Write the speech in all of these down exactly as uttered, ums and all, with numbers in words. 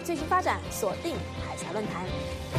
最新发展，锁定海峡论坛。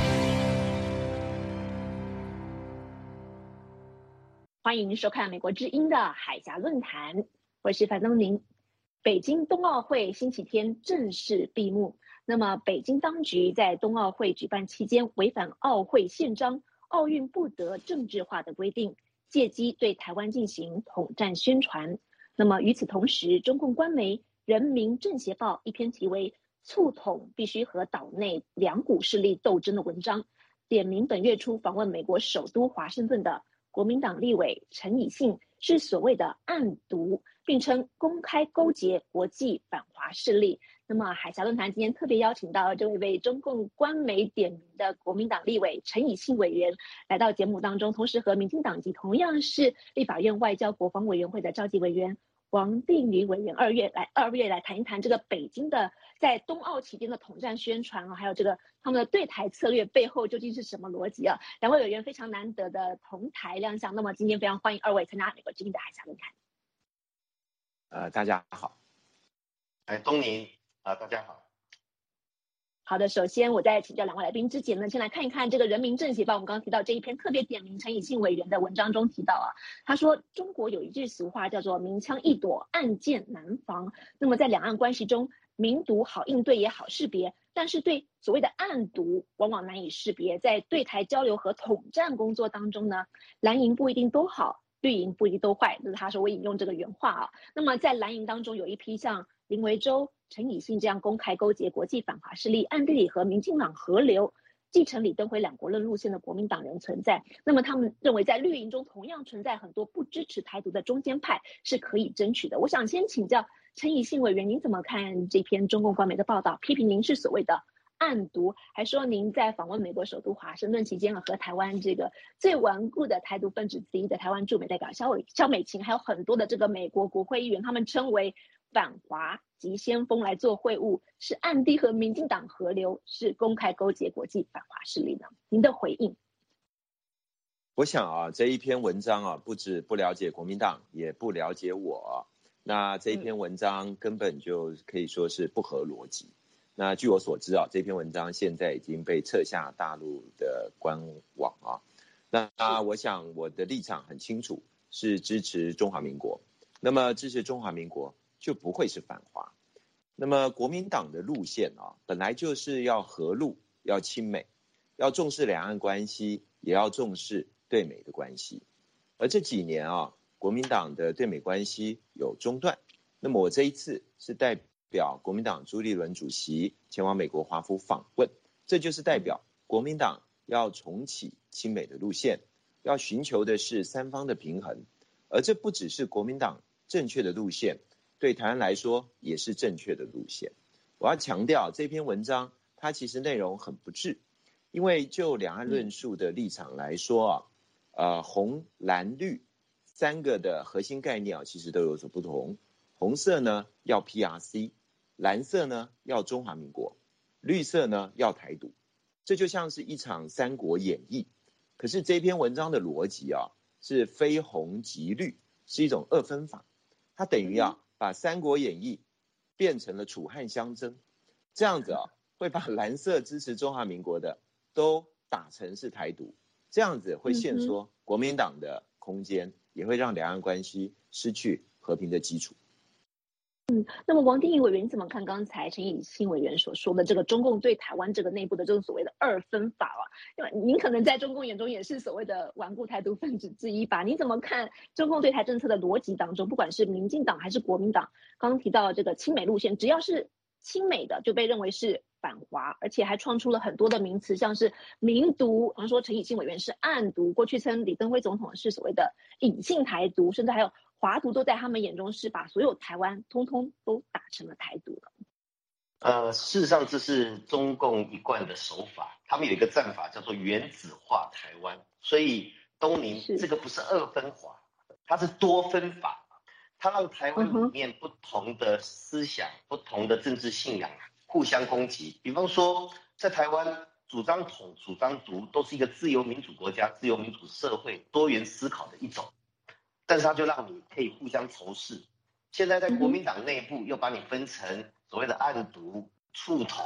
欢迎收看美国之音的海峡论坛，我是樊东宁。北京冬奥会星期天正式闭幕。那么，北京当局在冬奥会举办期间违反奥会宪章、奥运不得政治化的规定，借机对台湾进行统战宣传。那么，与此同时，中共官媒《人民政协报》一篇题为“促统必须和岛内两股势力斗争”的文章，点名本月初访问美国首都华盛顿的国民党立委陈以信是所谓的暗独，并称公开勾结国际反华势力。那么海峡论坛今天特别邀请到这位被中共官媒点名的国民党立委陈以信委员来到节目当中，同时和民进党籍同样是立法院外交国防委员会的召集委员王定宇委员二月来二月来谈一谈这个北京的在冬奥期间的统战宣传啊，还有这个他们的对台策略背后究竟是什么逻辑啊？两位委员非常难得的同台亮相，那么今天非常欢迎二位参加美国之音的海峡论坛。 呃，大家好， 哎，东宁啊、呃，大家好。 好的，首先我在请教两位来宾之前呢，先来看一看这个《人民政协报》我们刚刚提到这一篇特别点名陈以信委员的文章中提到啊，他说中国有一句俗话叫做明枪易躲，暗箭难防。那么在两岸关系中，明独好应对也好识别，但是对所谓的暗独往往难以识别。在对台交流和统战工作当中呢，蓝营不一定都好，绿营不一定都坏，这是他说，我引用这个原话啊。那么在蓝营当中有一批像林维洲、陈以信这样公开勾结国际反华势力，暗地里和民进党合流，继承李登辉两国论路线的国民党人存在。那么他们认为在绿营中同样存在很多不支持台独的中间派是可以争取的。我想先请教陈以信委员，您怎么看这篇中共官媒的报道，批评您是所谓的暗独，还说您在访问美国首都华盛顿期间和台湾这个最顽固的台独分子之一的台湾驻美代表萧伟萧美琴，还有很多的这个美国国会议员，他们称为反华及先锋来做会晤，是暗地和民进党合流，是公开勾结国际反华势力呢？您的回应？ 我想啊，这一篇文章啊，不止不了解国民党，也不了解我。那这一篇文章根本就可以说是不合逻辑。嗯、那据我所知啊，这篇文章现在已经被撤下大陆的官网啊。那我想我的立场很清楚，是支持中华民国。那么支持中华民国就不会是反华。那么国民党的路线啊，本来就是要和陆，要亲美，要重视两岸关系，也要重视对美的关系。而这几年啊，国民党的对美关系有中断。那么我这一次是代表国民党朱立伦主席前往美国华府访问，这就是代表国民党要重启亲美的路线，要寻求的是三方的平衡。而这不只是国民党正确的路线，对台湾来说也是正确的路线。我要强调这篇文章它其实内容很不治，因为就两岸论述的立场来说啊，呃，红蓝绿三个的核心概念啊，其实都有所不同。红色呢要 P R C， 蓝色呢要中华民国，绿色呢要台独。这就像是一场三国演义。可是这篇文章的逻辑啊，是非红即绿，是一种二分法。它等于啊，把《三国演义》变成了楚汉相争，这样子啊，会把蓝色支持中华民国的都打成是台独，这样子会限缩国民党的空间，也会让两岸关系失去和平的基础。 嗯，那么王定宇委员，你怎么看刚才陈以信委员所说的这个中共对台湾这个内部的这种所谓的二分法啊？因为您可能在中共眼中也是所谓的顽固台独分子之一吧？你怎么看中共对台政策的逻辑当中，不管是民进党还是国民党，刚刚提到这个亲美路线，只要是亲美的就被认为是反华，而且还创出了很多的名词，像是明独，好像说陈以信委员是暗独，过去称李登辉总统是所谓的隐性台独，甚至还有华独都在他们眼中是把所有台湾通通都打成了台独了。 呃，事实上这是中共一贯的手法，他们有一个战法叫做原子化台湾，所以东宁这个不是二分法，它是多分法，它让台湾里面不同的思想、嗯、不同的政治信仰互相攻击。比方说在台湾主张统主张独都是一个自由民主国家、自由民主社会多元思考的一种，但是他就让你可以互相仇视。现在在国民党内部又把你分成所谓的暗独、促统、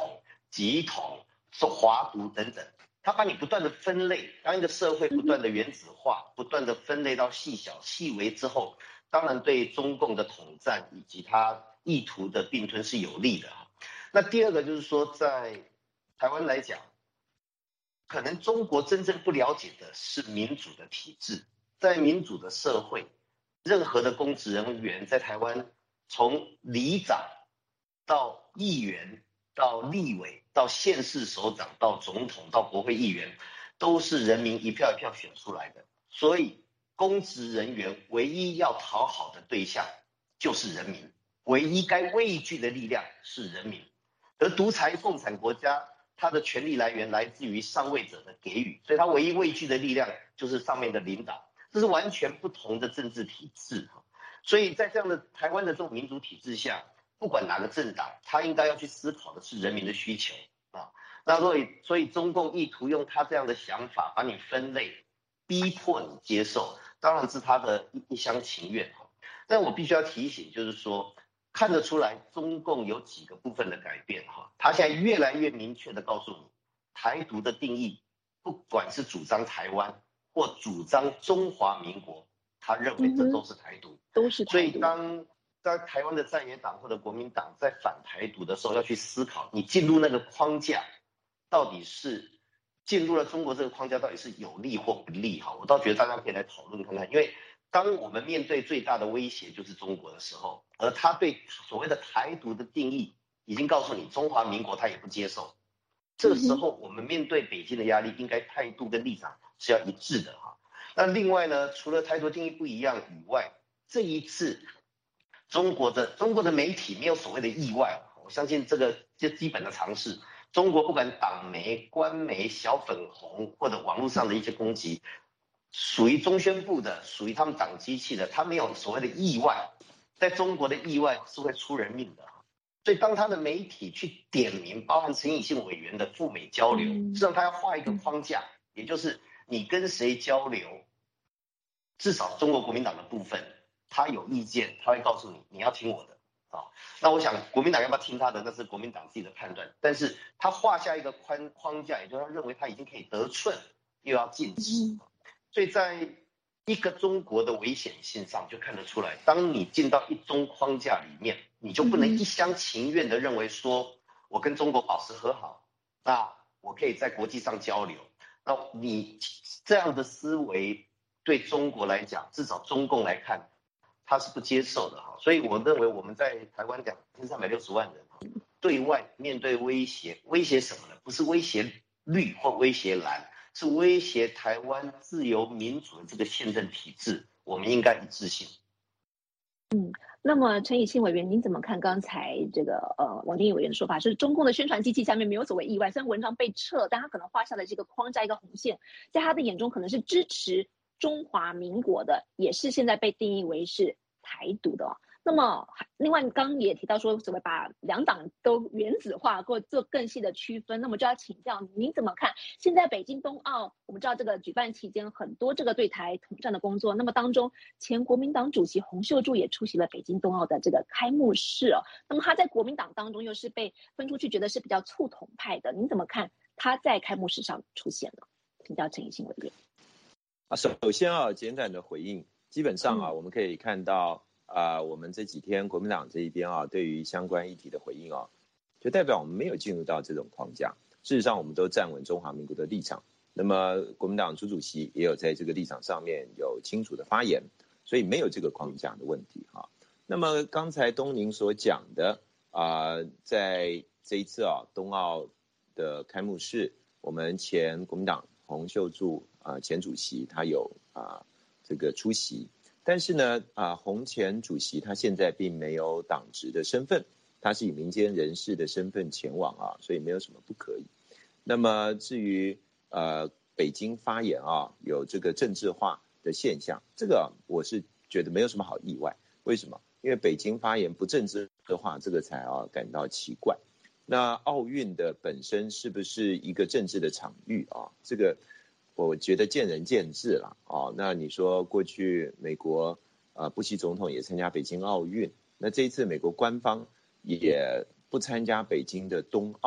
集统、华独等等，它把你不断的分类，当一个社会不断的原子化，不断的分类到细小细微之后，当然对中共的统战以及它意图的并吞是有利的。那第二个就是说，在台湾来讲，可能中国真正不了解的是民主的体制。在民主的社会，任何的公职人员在台湾，从里长到议员到立委到县市首长到总统到国会议员，都是人民一票一票选出来的。所以公职人员唯一要讨好的对象就是人民，唯一该畏惧的力量是人民。而独裁共产国家，它的权力来源来自于上位者的给予，所以它唯一畏惧的力量就是上面的领导，这是完全不同的政治体制。所以在这样的台湾的这种民主体制下，不管哪个政党，他应该要去思考的是人民的需求啊。那所以所以中共意图用他这样的想法把你分类，逼迫你接受，当然是他的一厢情愿。但我必须要提醒，就是说看得出来中共有几个部分的改变哈，他现在越来越明确的告诉你，台独的定义，不管是主张台湾或主张中华民国，他认为这都是台独， 嗯、都是台独。 所以当在台湾的在野党或者国民党在反台独的时候，要去思考，你进入那个框架，到底是进入了中国这个框架，到底是有利或不利哈？我倒觉得大家可以来讨论看看，因为当我们面对最大的威胁就是中国的时候，而他对所谓的台独的定义已经告诉你，中华民国他也不接受。这个时候我们面对北京的压力，应该态度跟立场是要一致的哈。那另外呢，除了台独定义不一样以外，这一次中国的中国的媒体没有所谓的意外，我相信这个就基本的常识。中国不管党媒、官媒、小粉红或者网络上的一些攻击，属于中宣部的，属于他们党机器的，他没有所谓的意外。在中国的意外是会出人命的，所以当他的媒体去点名，包含陈以信委员的赴美交流，实际上他要画一个框架，也就是你跟谁交流，至少中国国民党的部分，他有意见，他会告诉你，你要听我的啊。那我想国民党要不要听他的，那是国民党自己的判断。但是他画下一个框框架，也就是他认为他已经可以得寸，又要进尺。所以在一个中国的危险性上就看得出来，当你进到一中框架里面，你就不能一厢情愿的认为说，我跟中国保持和好，那我可以在国际上交流。那你这样的思维对中国来讲，至少中共来看，他是不接受的哈。所以我认为我们在台湾两千三百六十万人，对外面对威胁，威胁什么呢？不是威胁绿或威胁蓝，是威胁台湾自由民主的这个宪政体制，我们应该一致性。 嗯，那么陈以信委员，您怎么看刚才这个呃王定义委员的说法？是中共的宣传机器下面没有所谓意外，虽然文章被撤，但他可能画下了这个框架一个红线，在他的眼中可能是支持中华民国的，也是现在被定义为是台独的哦。那么另外刚也提到说所谓把两党都原子化或做更细的区分，那么就要请教您怎么看现在北京冬奥，我们知道这个举办期间很多这个对台统战的工作，那么当中前国民党主席洪秀柱也出席了北京冬奥的这个开幕式哦，那么他在国民党当中又是被分出去，觉得是比较促统派的，您怎么看他在开幕式上出现呢？请教陈以信委员。 啊，首先啊，简短的回应，基本上啊，嗯、我们可以看到。啊、呃，我们这几天国民党这一边啊，对于相关议题的回应啊，就代表我们没有进入到这种框架。事实上，我们都站稳中华民国的立场。那么，国民党朱主席也有在这个立场上面有清楚的发言，所以没有这个框架的问题哈、啊。那么，刚才东宁所讲的啊、呃，在这一次啊冬奥的开幕式，我们前国民党洪秀柱啊、呃、前主席他有啊、呃、这个出席。但是呢，啊，洪前主席他现在并没有党职的身份，他是以民间人士的身份前往啊，所以没有什么不可以。那么至于呃北京发言啊，有这个政治化的现象，这个我是觉得没有什么好意外。为什么？因为北京发言不政治化，这个才啊感到奇怪。那奥运的本身是不是一个政治的场域啊？这个。我觉得见仁见智了哦。那你说过去美国呃布希总统也参加北京奥运，那这一次美国官方也不参加北京的冬奥，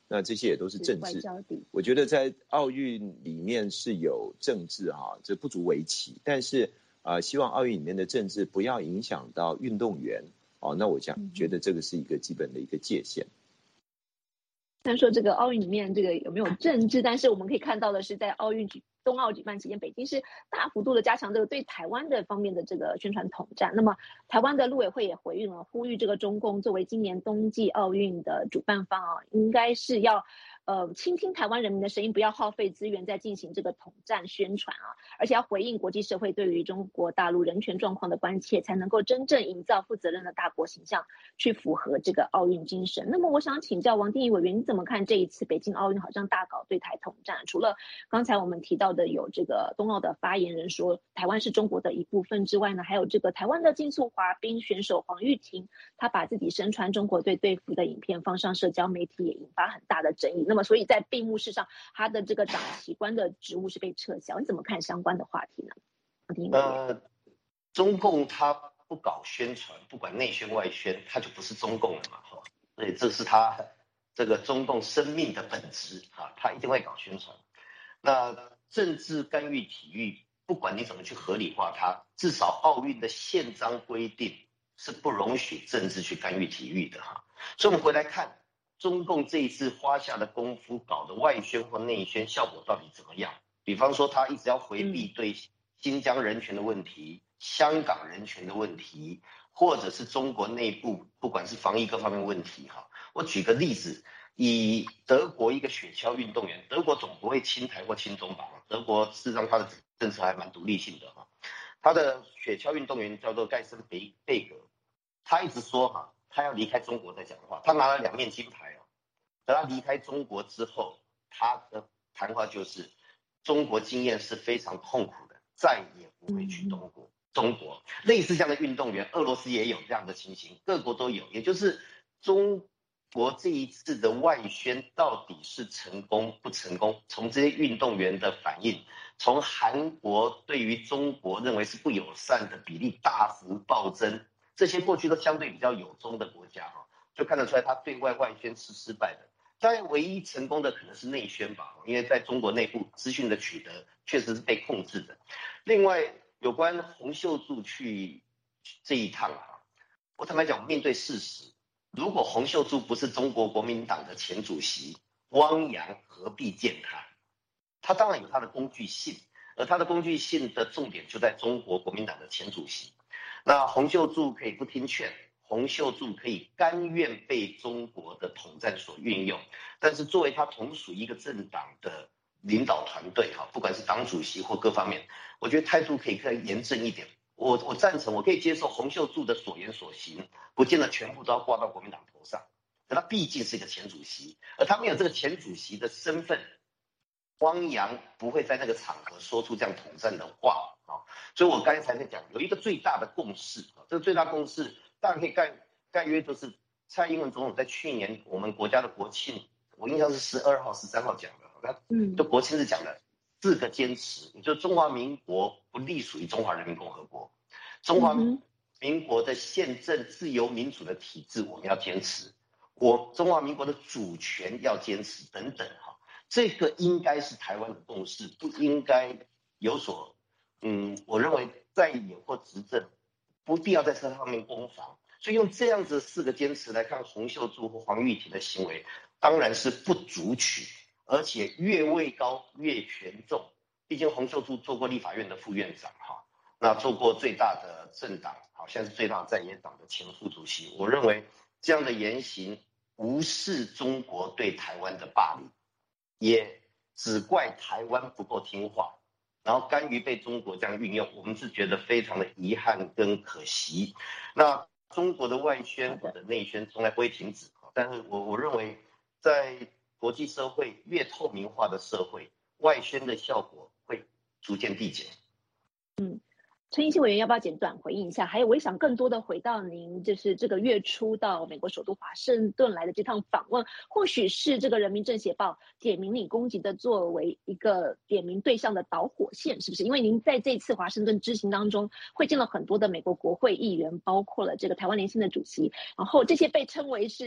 那这些也都是政治。我觉得在奥运里面是有政治哈、啊，这不足为奇。但是呃，希望奥运里面的政治不要影响到运动员哦。那我想觉得这个是一个基本的一个界限。 虽然说这个奥运里面这个有没有政治，但是我们可以看到的是，在奥运举冬奥举办期间，北京是大幅度的加强这个对台湾的方面的这个宣传统战。那么台湾的陆委会也回应了，呼吁这个中共作为今年冬季奥运的主办方啊，应该是要呃倾听台湾人民的声音，不要耗费资源在进行这个统战宣传啊，而且要回应国际社会对于中国大陆人权状况的关切，才能够真正营造负责任的大国形象，去符合这个奥运精神。那么我想请教王定宇委员，你怎么看这一次北京奥运好像大搞对台统战？除了刚才我们提到的有这个冬奥的发言人说台湾是中国的一部分之外呢，还有这个台湾的竞速滑冰选手黄玉婷，她把自己身穿中国队队服的影片放上社交媒体，也引发很大的争议。那么所以在闭幕式上，她的这个长旗官的职务是被撤销。你怎么看相关的话题呢？ 呃，中共他不搞宣传，不管内宣外宣，他就不是中共了嘛，哈，所以这是他这个中共生命的本质啊，他一定会搞宣传。那政治干预体育，不管你怎么去合理化它，至少奥运的宪章规定是不容许政治去干预体育的哈。所以我们回来看中共这一次花下的功夫，搞的外宣或内宣效果到底怎么样？比方说他一直要回避对新疆人权的问题、香港人权的问题，或者是中国内部不管是防疫各方面问题哈。我举个例子，以德国一个雪橇运动员，德国总不会亲台或亲中吧？德国事实上他的政策还蛮独立性的哈。他的雪橇运动员叫做盖森贝贝格，他一直说哈，他要离开中国再讲话。他拿了两面金牌哦，等他离开中国之后，他的谈话就是中国经验是非常痛苦的，再也不会去中国。中国类似这样的运动员，俄罗斯也有这样的情形，各国都有。也就是中国这一次的外宣到底是成功不成功？从这些运动员的反应，从韩国对于中国认为是不友善的比例大幅暴增，这些过去都相对比较友中的国家哈，就看得出来他对外外宣是失败的。当然唯一成功的可能是内宣吧，因为在中国内部资讯的取得确实是被控制的。另外有关洪秀柱去这一趟啊，我坦白讲，面对事实，如果洪秀柱不是中国国民党的前主席，汪洋何必见他？他当然有他的工具性，而他的工具性的重点就在中国国民党的前主席。那洪秀柱可以不听劝，洪秀柱可以甘愿被中国的统战所运用，但是作为他同属一个政党的领导团队哈，不管是党主席或各方面，我觉得态度可以更严正一点。我我赞成，我可以接受洪秀柱的所言所行，不见得全部都要挂到国民党头上。可他毕竟是一个前主席，而他没有这个前主席的身份，汪洋不会在那个场合说出这样统战的话啊。所以我刚才在讲，有一个最大的共识啊，这个最大共识当然可以概概约，就是蔡英文总统在去年我们国家的国庆，我印象是十二号、十三号讲的，他嗯，就国庆日讲的。四个坚持，也就是中华民国不隶属于中华人民共和国，中华民国的宪政自由民主的体制我们要坚持，我中华民国的主权要坚持等等哈，这个应该是台湾的共识，不应该有所嗯，我认为在野或执政不必要在这方面攻防，所以用这样子四个坚持来看洪秀柱或黄玉婷的行为，当然是不足取。而且越位高越权重，毕竟洪秀柱做过立法院的副院长哈，那做过最大的政党，好像是最大在野党的前副主席。我认为这样的言行无视中国对台湾的霸凌，也只怪台湾不够听话，然后甘于被中国这样运用，我们是觉得非常的遗憾跟可惜。那中国的外宣或者内宣从来不会停止，但是我我认为在国际社会越透明化的社会，外宣的效果会逐渐递减。 嗯，陈奕迅委员要不要简短回应一下？还有，我也想更多的回到您就是这个月初到美国首都华盛顿来的这趟访问，或许是这个人民政协报点名你攻击的作为一个点名对象的导火线，是不是？因为您在这次华盛顿之行当中会见了很多的美国国会议员，包括了这个台湾联新的主席，然后这些被称为是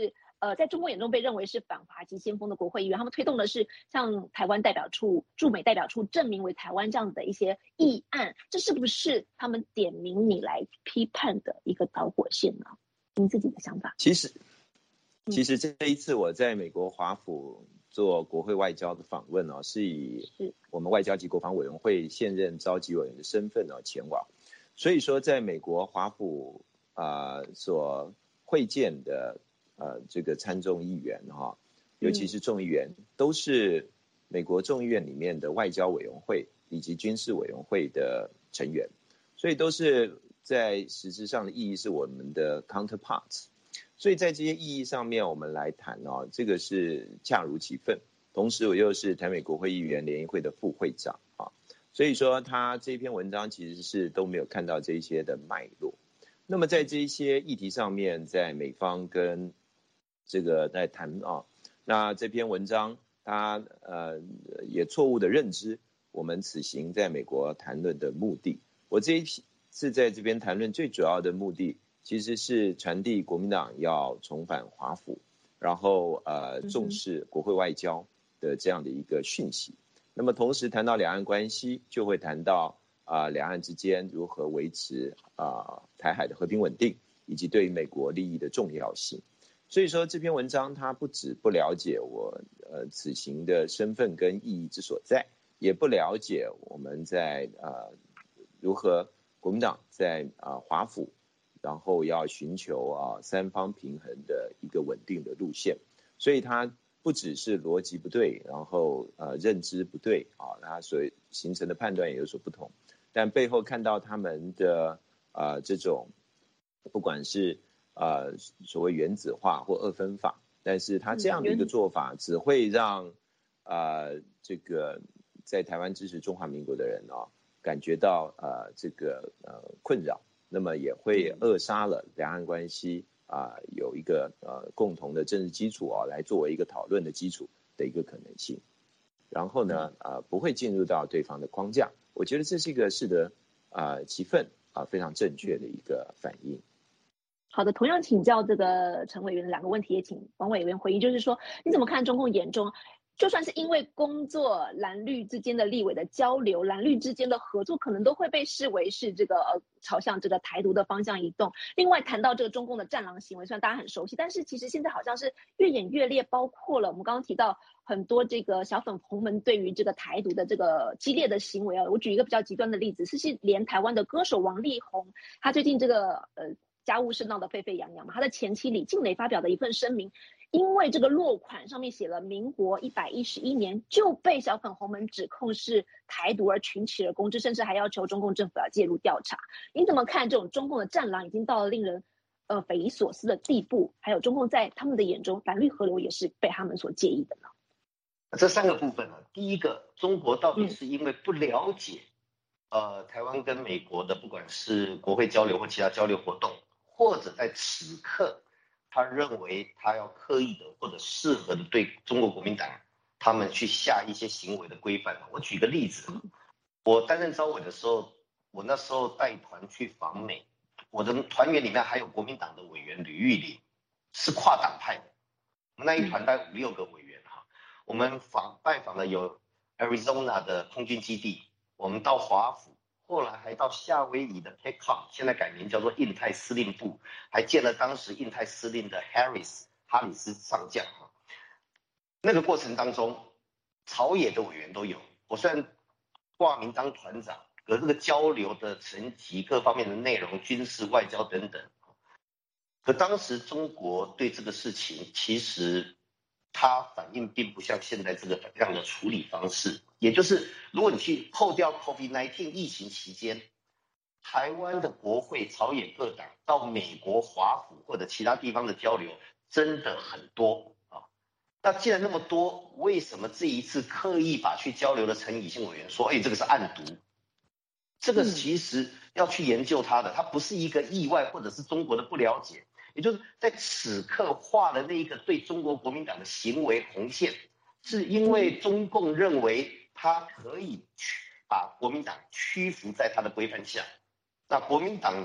呃，在中国眼中被认为是反华及先锋的国会议员，他们推动的是像台湾代表处、驻美代表处证明为台湾这样的一些议案，这是不是他们点名你来批判的一个导火线呢？您自己的想法？ 其实，其实这一次我在美国华府做国会外交的访问哦，是以我们外交及国防委员会现任召集委员的身份哦前往，所以说在美国华府啊、呃、所会见的呃这个参众议员哈、哦，尤其是众议员、嗯、都是美国众议院里面的外交委员会以及军事委员会的成员，所以都是在实质上的意义是我们的 counterparts。所以在这些意义上面，我们来谈哦，这个是恰如其分。同时，我又是台美国会议员联谊会的副会长啊，所以说他这篇文章其实是都没有看到这些的脉络。那么在这些议题上面，在美方跟这个在谈啊，那这篇文章他呃也错误的认知我们此行在美国谈论的目的。我这一次在这边谈论最主要的目的，其实是传递国民党要重返华府，然后呃重视国会外交的这样的一个讯息。那么同时谈到两岸关系，就会谈到啊、呃、两岸之间如何维持啊、呃、台海的和平稳定，以及对于美国利益的重要性。所以说这篇文章它不止不了解我呃此行的身份跟意义之所在，也不了解我们在呃如何国民党在啊、呃、华府。然后要寻求啊三方平衡的一个稳定的路线，所以它不只是逻辑不对，然后呃认知不对啊，它所形成的判断也有所不同，但背后看到他们的呃这种不管是呃所谓原子化或二分法，但是他这样的一个做法只会让呃这个在台湾支持中华民国的人啊感觉到呃这个呃困扰。那么也会扼杀了两岸关系啊、呃、有一个呃共同的政治基础啊，来作为一个讨论的基础的一个可能性。然后呢，呃，不会进入到对方的框架。我觉得这是一个适得啊、呃、其分啊、呃、非常正确的一个反应。 好的，同样请教这个陈委员的两个问题，也请王委员回应，就是说你怎么看中共眼中？就算是因为工作，蓝绿之间的立委的交流，蓝绿之间的合作，可能都会被视为是这个呃朝向这个台独的方向移动。另外谈到这个中共的战狼行为，虽然大家很熟悉，但是其实现在好像是越演越烈，包括了我们刚刚提到很多这个小粉红们对于这个台独的这个激烈的行为啊。我举一个比较极端的例子，是是连台湾的歌手王力宏，他最近这个呃家务事闹得沸沸扬扬嘛，他的前妻李静蕾发表的一份声明。因为这个落款上面写了民国一百一十一年，就被小粉红们指控是台独而群起而攻之，甚至还要求中共政府要介入调查。你怎么看这种中共的战狼已经到了令人呃匪夷所思的地步？还有中共在他们的眼中，蓝绿合流也是被他们所介意的呢？ 这三个部分呢，第一个，中国到底是因为不了解、嗯、呃台湾跟美国的不管是国会交流或其他交流活动，或者在此刻。他认为他要刻意的或者适合的对中国国民党他们去下一些行为的规范。我举个例子，我担任召委的时候，我那时候带团去访美，我的团员里面还有国民党的委员吕玉玲，是跨党派的。我们那一团大概五六个委员哈，我们访拜访了有 Arizona 的空军基地，我们到华府。后来还到夏威夷的 PACOM， 现在改名叫做印太司令部，还见了当时印太司令的 Harris 哈里斯上将。那个过程当中，朝野的委员都有。我虽然挂名当团长，可这个交流的层级、各方面的内容、军事、外交等等，可当时中国对这个事情其实它反应并不像现在这个这样的处理方式，也就是如果你去扣掉 COVID 十九 疫情期间，台湾的国会朝野各党到美国华府或者其他地方的交流真的很多啊。那既然那么多，为什么这一次刻意把去交流的陈以信委员说，哎，这个是暗读？这个其实要去研究它的，它不是一个意外或者是中国的不了解。也就是在此刻画的那一个对中国国民党的行为红线，是因为中共认为他可以把国民党屈服在他的规范下。那国民党的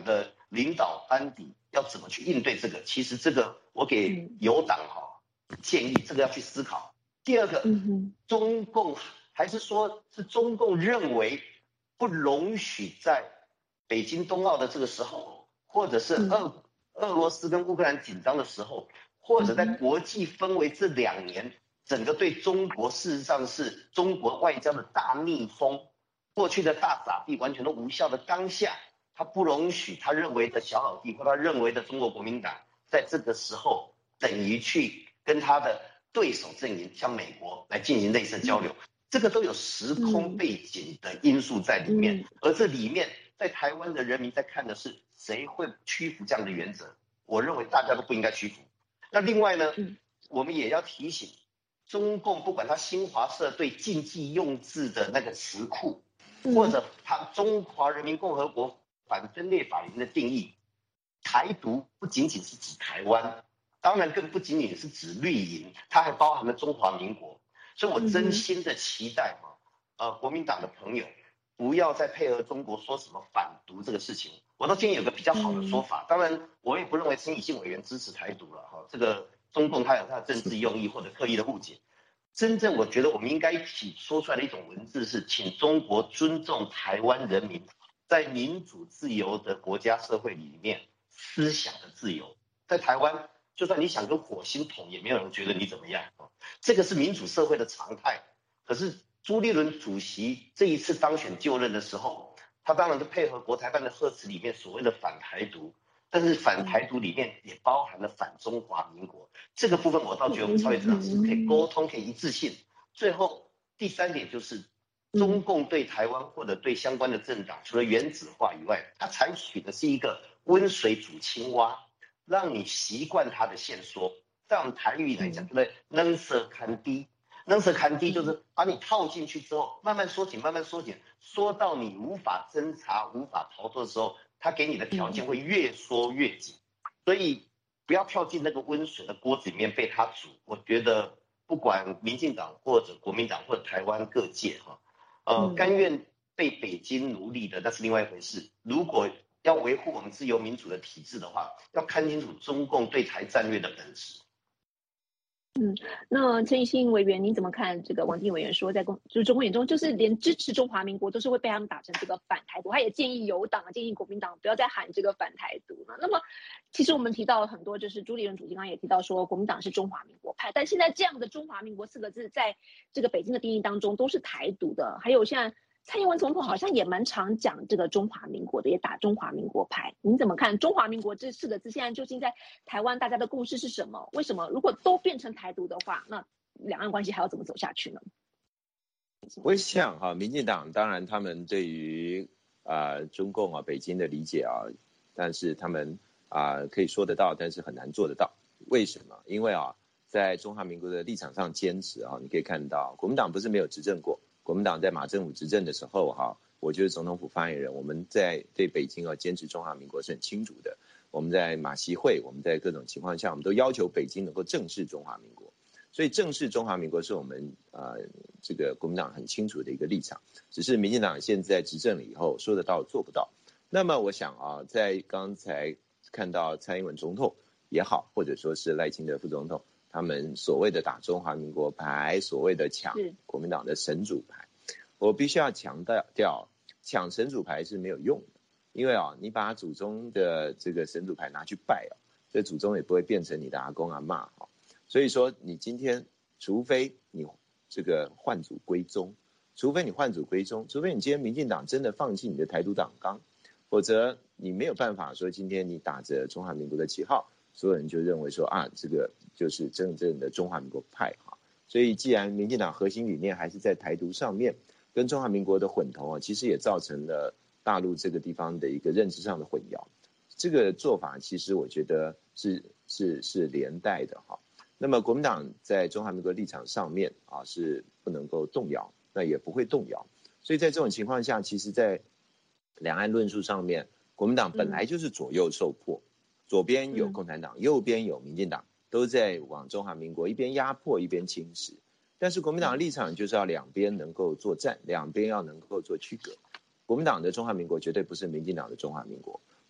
领导班底要怎么去应对这个？其实这个我给友党哈建议，这个要去思考。第二个，中共还是说是中共认为不容许在北京冬奥的这个时候，或者是俄俄罗斯跟乌克兰紧张的时候，或者在国际氛围这两年，整个对中国事实上是中国外交的大逆风，过去的大傻逼完全都无效的当下，他不容许他认为的小老弟或他认为的中国国民党在这个时候等于去跟他的对手阵营像美国来进行类似交流，这个都有时空背景的因素在里面，而这里面在台湾的人民在看的是谁会屈服这样的原则，我认为大家都不应该屈服。那另外呢，我们也要提醒中共，不管他新华社对禁忌用字的那个词库，或者他中华人民共和国反分裂法里面的定义，台独不仅仅是指台湾，当然更不仅仅是指绿营，它还包含了中华民国。所以我真心的期待哈，呃，国民党的朋友不要再配合中国说什么反独这个事情。我倒建议有个比较好的说法，当然我也不认为陈以信委员支持台独了哈，这个中共他有他的政治用意或者刻意的误解。真正我觉得我们应该一起说出来的一种文字是，请中国尊重台湾人民在民主自由的国家社会里面思想的自由。在台湾，就算你想跟火星统，也没有人觉得你怎么样，这个是民主社会的常态。可是朱立伦主席这一次当选就任的时候，他当然是配合国台办的贺词里面所谓的反台独，但是反台独里面也包含了反中华民国，这个部分我倒觉得我们超越政党是可以沟通，可以一致性。最后第三点就是中共对台湾或者对相关的政党，除了原子化以外，它采取的是一个温水煮青蛙，让你习惯它的限缩。在我们台语来讲，对不对？能舍看低，能舍看低就是把你套进去之后，慢慢缩紧，慢慢缩紧，缩到你无法侦查、无法逃脱的时候，它给你的条件会越缩越紧。所以不要跳进那个温水的锅子里面被它煮。我觉得不管民进党或者国民党或者台湾各界哈，呃，甘愿被北京奴隶的那是另外一回事。如果要维护我们自由民主的体制的话，要看清楚中共对台战略的本质。 嗯，那陈以信委员，你怎么看这个王定委员说，在公就是中共眼中，就是连支持中华民国都是会被他们打成这个反台独，他也建议友党、建议国民党不要再喊这个反台独了。那么，其实我们提到了很多，就是朱立伦主席刚刚也提到说，国民党是中华民国派，但现在这样的中华民国四个字，在这个北京的定义当中都是台独的，还有现在蔡英文总统好像也蛮常讲这个中华民国的，也打中华民国牌。你怎么看中华民国这四个字现在究竟在台湾大家的共识是什么？为什么如果都变成台独的话，那两岸关系还要怎么走下去呢？ 我想哈，民进党当然他们对于啊、呃、中共啊北京的理解啊，但是他们啊、呃、可以说得到，但是很难做得到。为什么？因为啊在中华民国的立场上坚持啊，你可以看到国民党不是没有执政过。国民党在马政府执政的时候哈，我就是总统府发言人，我们在对北京啊坚持中华民国是很清楚的。我们在马习会，我们在各种情况下，我们都要求北京能够正视中华民国。所以正视中华民国是我们呃这个国民党很清楚的一个立场。只是民进党现在执政了以后，说得到做不到。那么我想啊，在刚才看到蔡英文总统也好，或者说是赖清德副总统，他们所谓的打中华民国牌，所谓的抢国民党的神主牌，我必须要强调，抢神主牌是没有用的，因为啊，你把祖宗的这个神主牌拿去拜啊，这祖宗也不会变成你的阿公阿嬷啊。所以说，你今天除非你这个换祖归宗，除非你换祖归宗，除非你今天民进党真的放弃你的台独党纲，否则你没有办法说今天你打着中华民国的旗号，所有人就认为说啊，这个就是真正的中华民国派哈。所以既然民进党核心理念还是在台独上面，跟中华民国的混同啊，其实也造成了大陆这个地方的一个认知上的混淆。这个做法其实我觉得是是是连带的哈。那么国民党在中华民国立场上面啊是不能够动摇，那也不会动摇。所以在这种情况下，其实在两岸论述上面，国民党本来就是左右受迫，左边有共产党，右边有民进党，都在往中华民国一边压迫一边侵蚀。但是国民党的立场就是要两边能够作战，两边要能够做区隔。国民党的中华民国绝对不是民进党的中华民国，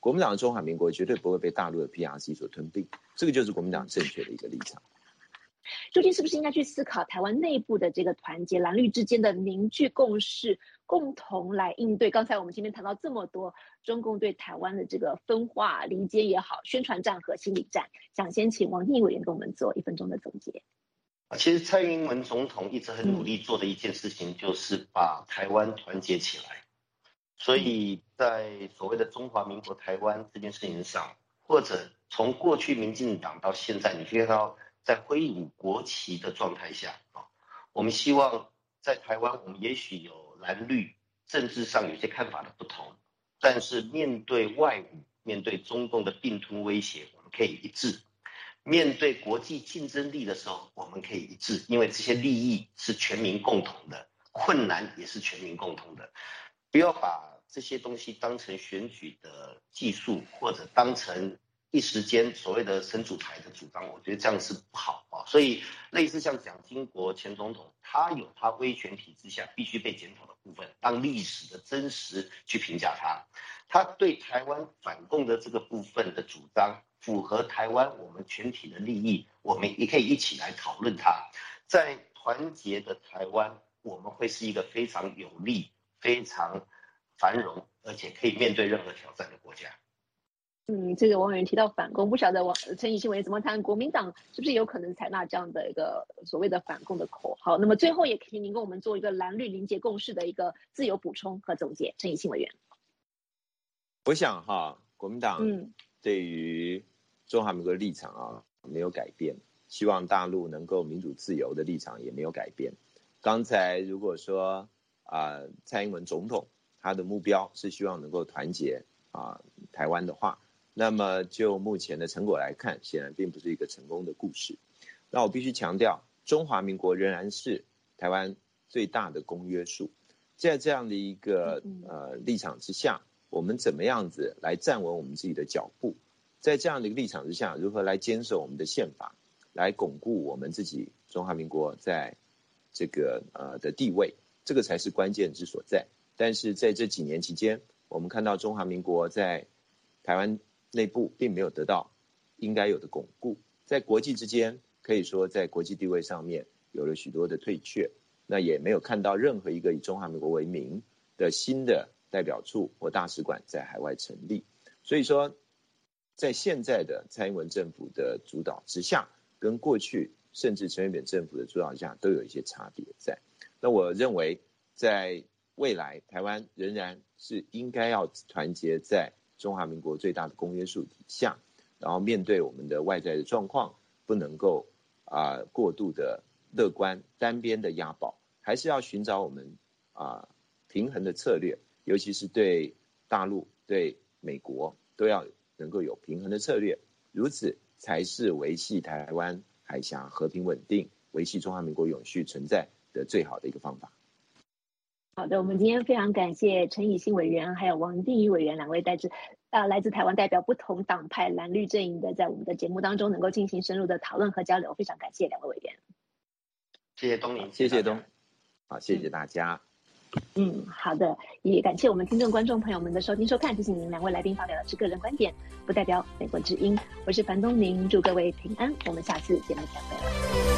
国民党的中华民国绝对不会被大陆的 P R C 所吞并，这个就是国民党正确的一个立场。 究竟是不是应该去思考台湾内部的这个团结，蓝绿之间的凝聚共识，共同来应对刚才我们今天谈到这么多中共对台湾的这个分化离间也好，宣传战和心理战，想先请王定宇委员跟我们做一分钟的总结。 其实蔡英文总统一直很努力做的一件事情，就是把台湾团结起来。所以在所谓的中华民国台湾这件事情上，或者从过去民进党到现在，你可以看到在挥舞国旗的状态下，我们希望在台湾，我们也许有蓝绿政治上有些看法的不同，但是面对外侮，面对中共的并吞威胁，我们可以一致；面对国际竞争力的时候，我们可以一致，因为这些利益是全民共同的，困难也是全民共同的。不要把这些东西当成选举的技术，或者当成一时间所谓的神主牌的主张，我觉得这样是不好啊。所以类似像蒋经国前总统，他有他威权体制下必须被检讨的部分，当历史的真实去评价他。他对台湾反共的这个部分的主张，符合台湾我们全体的利益，我们也可以一起来讨论它。在团结的台湾，我们会是一个非常有利、非常繁荣，而且可以面对任何挑战的国家。 嗯，这个王委员提到反共，不晓得王陈以信委员怎么谈？国民党是不是有可能采纳这样的一个所谓的反共的口号？那么最后也可以您跟我们做一个蓝绿凝结共识的一个自由补充和总结。陈以信委员， 我想哈，国民党对于中华民国的立场啊没有改变，希望大陆能够民主自由的立场也没有改变。刚才如果说啊、呃，蔡英文总统他的目标是希望能够团结啊、呃、台湾的话，那么就目前的成果来看，显然并不是一个成功的故事。那我必须强调，中华民国仍然是台湾最大的公约数。在这样的一个呃立场之下，我们怎么样子来站稳我们自己的脚步？在这样的一个立场之下，如何来坚守我们的宪法，来巩固我们自己中华民国在这个呃的地位，这个才是关键之所在。但是在这几年期间，我们看到中华民国在台湾内部并没有得到应该有的巩固，在国际之间可以说在国际地位上面有了许多的退却，那也没有看到任何一个以中华民国为名的新的代表处或大使馆在海外成立。所以说在现在的蔡英文政府的主导之下，跟过去甚至陈水扁政府的主导下都有一些差别在。那我认为在未来台湾仍然是应该要团结在中华民国最大的公约数底下，然后面对我们的外在的状况，不能够啊、呃、过度的乐观单边的押宝，还是要寻找我们啊、呃、平衡的策略，尤其是对大陆对美国都要能够有平衡的策略，如此才是维系台湾海峡和平稳定，维系中华民国永续存在的最好的一个方法。 好的，我们今天非常感谢陈以信委员还有王定宇委员两位代自呃来自台湾代表不同党派蓝绿阵营的，在我们的节目当中能够进行深入的讨论和交流，非常感谢两位委员。 谢谢东林， 谢谢东，好，谢谢大家。 嗯，好的，也感谢我们听众观众朋友们的收听收看。提醒您，两位来宾发表的是个人观点，不代表美国之音。我是樊东宁，祝各位平安，我们下次节目再会。